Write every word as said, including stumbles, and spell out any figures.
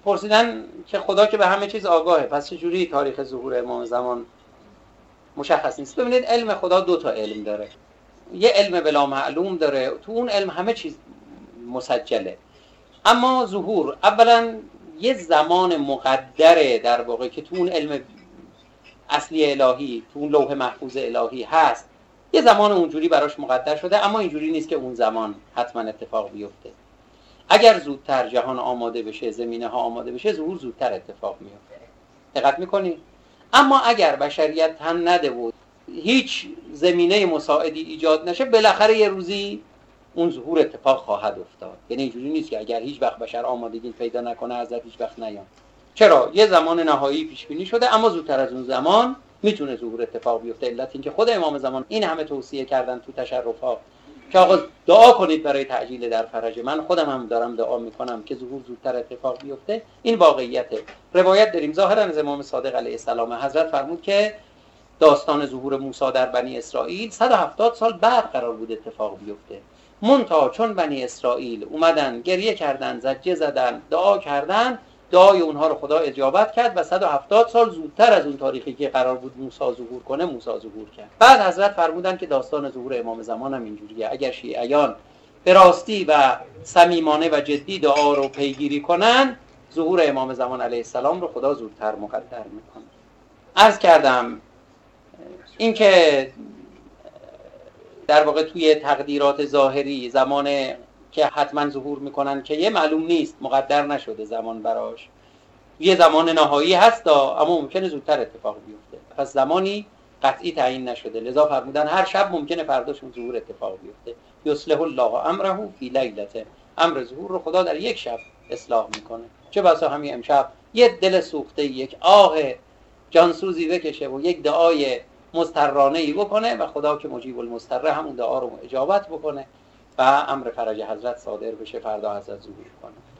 پرسیدن که خدا که به همه چیز آگاهه، پس چجوری تاریخ ظهور امام زمان مشخص نیست؟ ببینید علم خدا دو تا علم داره. یه علم بلا معلوم داره، تو اون علم همه چیز مسجله. اما ظهور اولا یه زمان مقدره در واقع که تو اون علم اصلی الهی، تو اون لوح محفوظ الهی هست، یه زمان اونجوری براش مقدر شده، اما اینجوری نیست که اون زمان حتما اتفاق بیفته. اگر زودتر جهان آماده بشه، زمینه ها آماده بشه، ظهور زودتر اتفاق میفته. دقت میکنی؟ اما اگر بشریت تن نده و هیچ زمینه مساعدی ایجاد نشه، بالاخره یه روزی اون ظهور اتفاق خواهد افتاد. یعنی اینجوری نیست که اگر هیچ وقت بشر آمادگی پیدا نکنه حضرت هیچ وقت نیاد. چرا؟ یه زمان نهایی پیش بینی شده، اما زودتر از اون زمان میتونه ظهور اتفاق بیفته. علت این که خود امام زمان این همه توصیه کردن تو تشرفات که آقا دعا کنید برای تعجیل در فرج. من خودم هم دارم دعا میکنم که ظهور زودتر اتفاق بیفته. این واقعیته. روایت داریم ظاهرا از امام صادق علیه السلام، حضرت فرمود که داستان ظهور موسی در بنی اسرائیل صد و هفتاد سال بعد قرار بود اتفاق بیفته. منتها چون بنی اسرائیل اومدن گریه کردن، زجه زدن، دعا کردن، دعای اونها رو خدا اجابت کرد و صد و هفتاد سال زودتر از اون تاریخی که قرار بود موسی ظهور کنه موسی ظهور کرد. بعد حضرت فرمودن که داستان ظهور امام زمان هم اینجوریه. اگر شیعیان به راستی و صمیمانه و جدی دعا رو پیگیری کنن، ظهور امام زمان علیه السلام رو خدا زودتر مقدر میکنه. عرض کردم این که در واقع توی تقدیرات ظاهری زمان که حتما ظهور میکنن که یه معلوم نیست، مقدر نشده زمان براش، یه زمان نهایی هست اما ممکنه زودتر اتفاق بیفته، پس زمانی قطعی تعیین نشده. لذا فرمودن هر شب ممکنه فرداشون ظهور اتفاق بیفته. یصلح الله امره فی لیلته، امر ظهور رو خدا در یک شب اصلاح میکنه. چه بسا همین امشب یه دل سوخته، یک آه جانسوزی بکشه و یک دعای مضطرانه‌ای بکنه و خدا که مجیب المضطر همون دعا رو اجابت بکنه و امر فرج حضرت صادر بشه، فردا حضرت ظهور کنه.